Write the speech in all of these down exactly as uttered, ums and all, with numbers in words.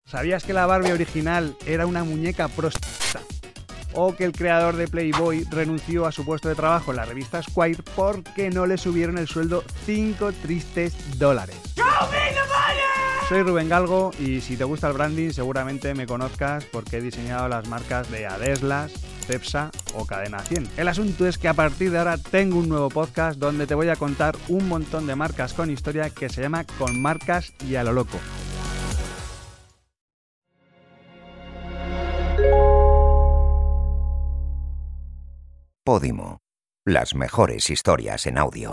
¿Sabías que la Barbie original era una muñeca prostituta? ¿O que el creador de Playboy renunció a su puesto de trabajo en la revista Esquire porque no le subieron el sueldo cinco tristes dólares? Soy Rubén Galgo y si te gusta el branding seguramente me conozcas porque he diseñado las marcas de Adeslas, Cepsa o Cadena cien. El asunto es que a partir de ahora tengo un nuevo podcast donde te voy a contar un montón de marcas con historia que se llama Con Marcas y a lo Loco. Podimo, las mejores historias en audio.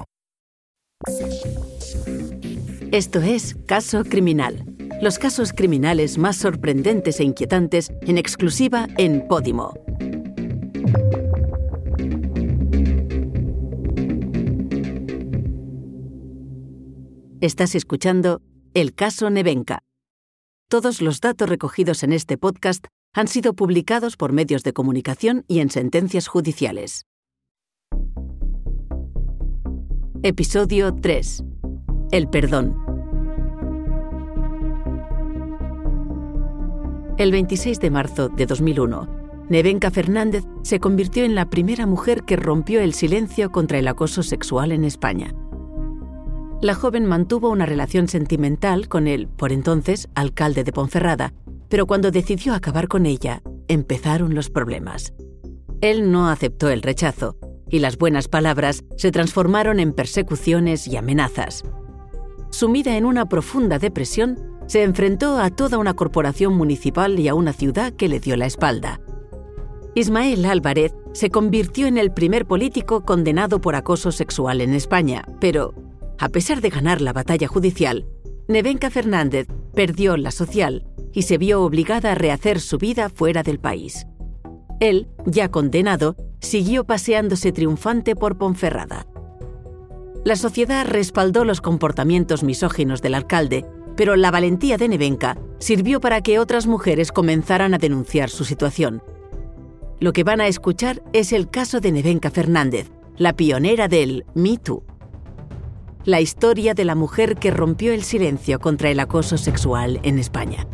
Esto es Caso Criminal. Los casos criminales más sorprendentes e inquietantes en exclusiva en Podimo. Estás escuchando El caso Nevenka. Todos los datos recogidos en este podcast han sido publicados por medios de comunicación y en sentencias judiciales. Episodio tres. El perdón. El veintiséis de marzo de dos mil uno, Nevenka Fernández se convirtió en la primera mujer que rompió el silencio contra el acoso sexual en España. La joven mantuvo una relación sentimental con el, por entonces, alcalde de Ponferrada, pero cuando decidió acabar con ella, empezaron los problemas. Él no aceptó el rechazo, y las buenas palabras se transformaron en persecuciones y amenazas. Sumida en una profunda depresión, se enfrentó a toda una corporación municipal y a una ciudad que le dio la espalda. Ismael Álvarez se convirtió en el primer político condenado por acoso sexual en España, pero, a pesar de ganar la batalla judicial, Nevenka Fernández perdió la social y se vio obligada a rehacer su vida fuera del país. Él, ya condenado, siguió paseándose triunfante por Ponferrada. La sociedad respaldó los comportamientos misóginos del alcalde, pero la valentía de Nevenka sirvió para que otras mujeres comenzaran a denunciar su situación. Lo que van a escuchar es el caso de Nevenka Fernández, la pionera del Me Too. La historia de la mujer que rompió el silencio contra el acoso sexual en España.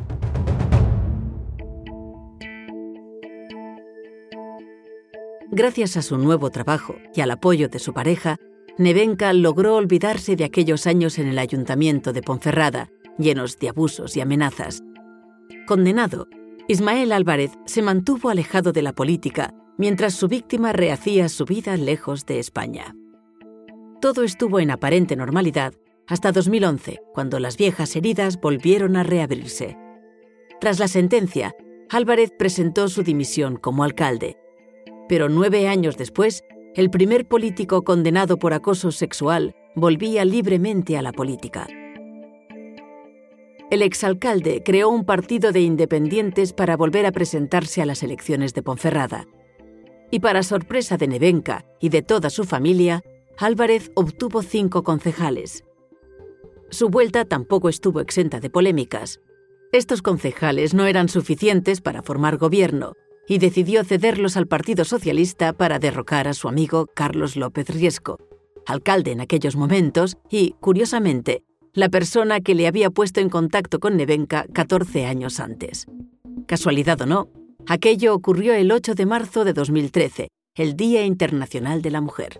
Gracias a su nuevo trabajo y al apoyo de su pareja, Nevenka logró olvidarse de aquellos años en el ayuntamiento de Ponferrada, llenos de abusos y amenazas. Condenado, Ismael Álvarez se mantuvo alejado de la política mientras su víctima rehacía su vida lejos de España. Todo estuvo en aparente normalidad hasta dos mil once, cuando las viejas heridas volvieron a reabrirse. Tras la sentencia, Álvarez presentó su dimisión como alcalde. Pero nueve años después, el primer político condenado por acoso sexual volvía libremente a la política. El exalcalde creó un partido de independientes para volver a presentarse a las elecciones de Ponferrada. Y para sorpresa de Nevenka y de toda su familia, Álvarez obtuvo cinco concejales. Su vuelta tampoco estuvo exenta de polémicas. Estos concejales no eran suficientes para formar gobierno, y decidió cederlos al Partido Socialista para derrocar a su amigo Carlos López Riesco, alcalde en aquellos momentos y, curiosamente, la persona que le había puesto en contacto con Nevenka catorce años antes. Casualidad o no, aquello ocurrió el ocho de marzo de dos mil trece, el Día Internacional de la Mujer.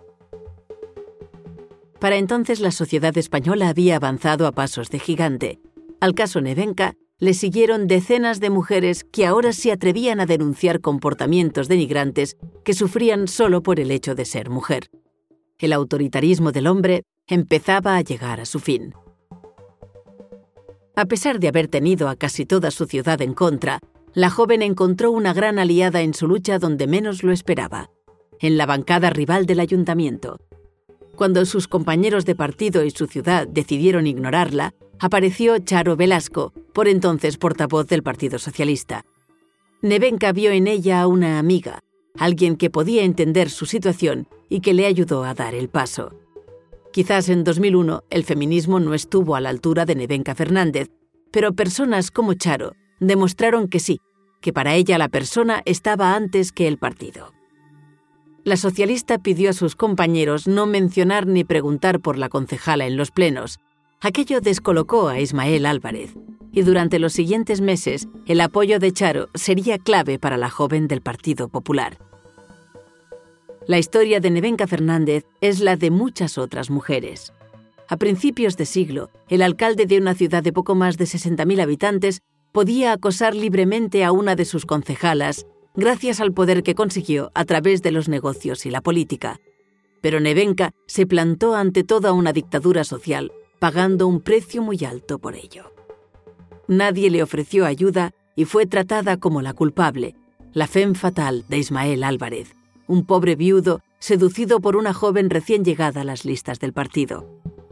Para entonces la sociedad española había avanzado a pasos de gigante. Al caso Nevenka le siguieron decenas de mujeres que ahora se atrevían a denunciar comportamientos denigrantes que sufrían solo por el hecho de ser mujer. El autoritarismo del hombre empezaba a llegar a su fin. A pesar de haber tenido a casi toda su ciudad en contra, la joven encontró una gran aliada en su lucha donde menos lo esperaba, en la bancada rival del ayuntamiento. Cuando sus compañeros de partido y su ciudad decidieron ignorarla, apareció Charo Velasco, por entonces portavoz del Partido Socialista. Nevenka vio en ella a una amiga, alguien que podía entender su situación y que le ayudó a dar el paso. Quizás en dos mil uno el feminismo no estuvo a la altura de Nevenka Fernández, pero personas como Charo demostraron que sí, que para ella la persona estaba antes que el partido. La socialista pidió a sus compañeros no mencionar ni preguntar por la concejala en los plenos. Aquello descolocó a Ismael Álvarez. y durante los siguientes meses el apoyo de Charo sería clave para la joven del Partido Popular. La historia de Nevenka Fernández es la de muchas otras mujeres. A principios de siglo, el alcalde de una ciudad de poco más de sesenta mil habitantes podía acosar libremente a una de sus concejalas gracias al poder que consiguió a través de los negocios y la política. Pero Nevenka se plantó ante toda una dictadura social, pagando un precio muy alto por ello. Nadie le ofreció ayuda y fue tratada como la culpable, la femme fatale de Ismael Álvarez, un pobre viudo seducido por una joven recién llegada a las listas del partido.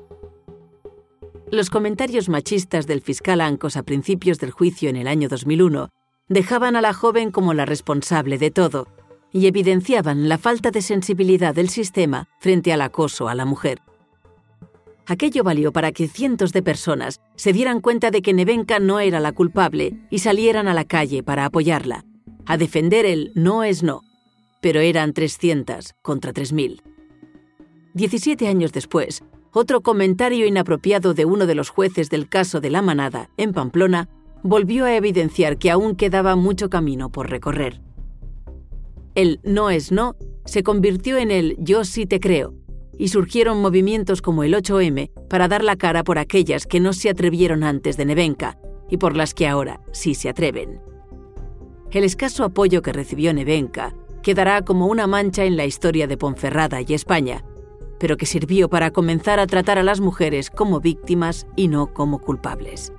Los comentarios machistas del fiscal Ancos a principios del juicio en el año dos mil uno dejaban a la joven como la responsable de todo y evidenciaban la falta de sensibilidad del sistema frente al acoso a la mujer. Aquello valió para que cientos de personas se dieran cuenta de que Nevenka no era la culpable y salieran a la calle para apoyarla, a defender el no es no, pero eran trescientos contra tres mil. Diecisiete años después, otro comentario inapropiado de uno de los jueces del caso de La Manada, en Pamplona, volvió a evidenciar que aún quedaba mucho camino por recorrer. El no es no se convirtió en el yo sí te creo, y surgieron movimientos como el ocho eme para dar la cara por aquellas que no se atrevieron antes de Nevenka y por las que ahora sí se atreven. El escaso apoyo que recibió Nevenka quedará como una mancha en la historia de Ponferrada y España, pero que sirvió para comenzar a tratar a las mujeres como víctimas y no como culpables.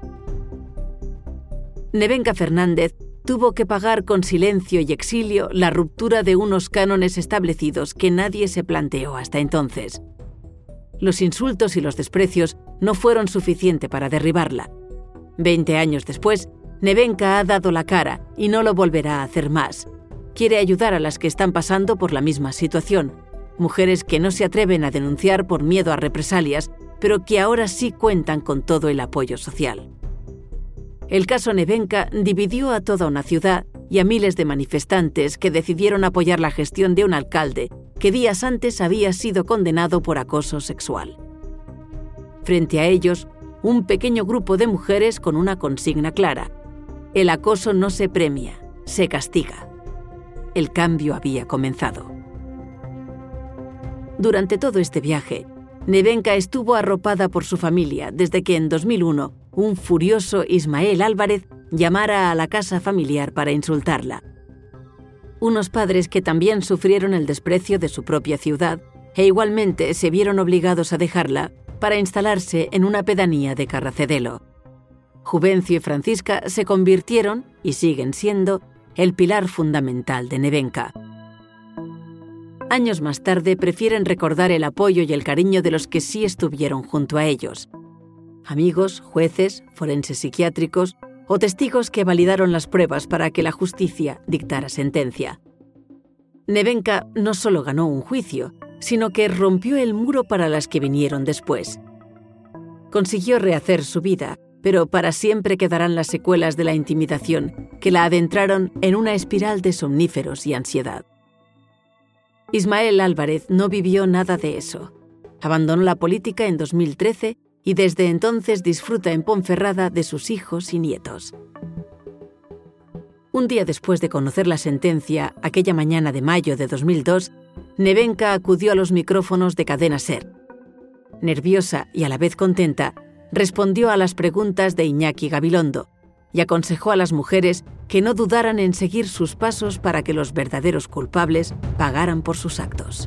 Nevenka Fernández tuvo que pagar con silencio y exilio la ruptura de unos cánones establecidos que nadie se planteó hasta entonces. Los insultos y los desprecios no fueron suficientes para derribarla. Veinte años después, Nevenka ha dado la cara y no lo volverá a hacer más. Quiere ayudar a las que están pasando por la misma situación, mujeres que no se atreven a denunciar por miedo a represalias, pero que ahora sí cuentan con todo el apoyo social. El caso Nevenka dividió a toda una ciudad y a miles de manifestantes que decidieron apoyar la gestión de un alcalde que días antes había sido condenado por acoso sexual. Frente a ellos, un pequeño grupo de mujeres con una consigna clara: el acoso no se premia, se castiga. El cambio había comenzado. Durante todo este viaje, Nevenka estuvo arropada por su familia desde que en dos mil uno un furioso Ismael Álvarez llamara a la casa familiar para insultarla. Unos padres que también sufrieron el desprecio de su propia ciudad e igualmente se vieron obligados a dejarla para instalarse en una pedanía de Carracedelo. Juvencio y Francisca se convirtieron, y siguen siendo, el pilar fundamental de Nevenka. Años más tarde prefieren recordar el apoyo y el cariño de los que sí estuvieron junto a ellos. Amigos, jueces, forenses psiquiátricos o testigos que validaron las pruebas para que la justicia dictara sentencia. Nevenka no solo ganó un juicio, sino que rompió el muro para las que vinieron después. Consiguió rehacer su vida, pero para siempre quedarán las secuelas de la intimidación que la adentraron en una espiral de somníferos y ansiedad. Ismael Álvarez no vivió nada de eso. Abandonó la política en dos mil trece y desde entonces disfruta en Ponferrada de sus hijos y nietos. Un día después de conocer la sentencia, aquella mañana de mayo de dos mil dos, Nevenka acudió a los micrófonos de Cadena SER. Nerviosa y a la vez contenta, respondió a las preguntas de Iñaki Gabilondo y aconsejó a las mujeres que no dudaran en seguir sus pasos para que los verdaderos culpables pagaran por sus actos.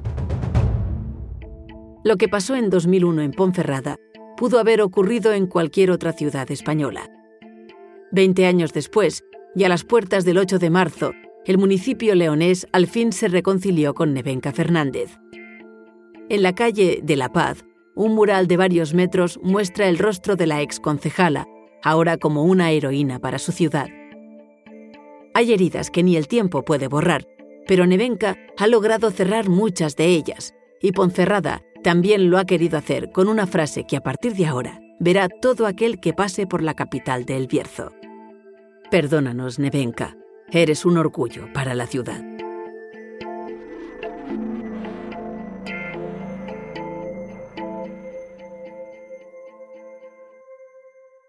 Lo que pasó en dos mil uno en Ponferrada pudo haber ocurrido en cualquier otra ciudad española. Veinte años después, y a las puertas del ocho de marzo, el municipio leonés al fin se reconcilió con Nevenka Fernández. En la calle de La Paz, un mural de varios metros muestra el rostro de la exconcejala, ahora como una heroína para su ciudad. Hay heridas que ni el tiempo puede borrar, pero Nevenka ha logrado cerrar muchas de ellas, y Ponferrada también lo ha querido hacer con una frase que a partir de ahora verá todo aquel que pase por la capital de El Bierzo. Perdónanos, Nevenka, eres un orgullo para la ciudad.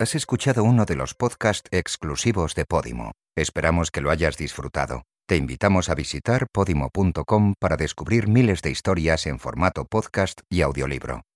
Has escuchado uno de los podcasts exclusivos de Podimo. Esperamos que lo hayas disfrutado. Te invitamos a visitar podimo punto com para descubrir miles de historias en formato podcast y audiolibro.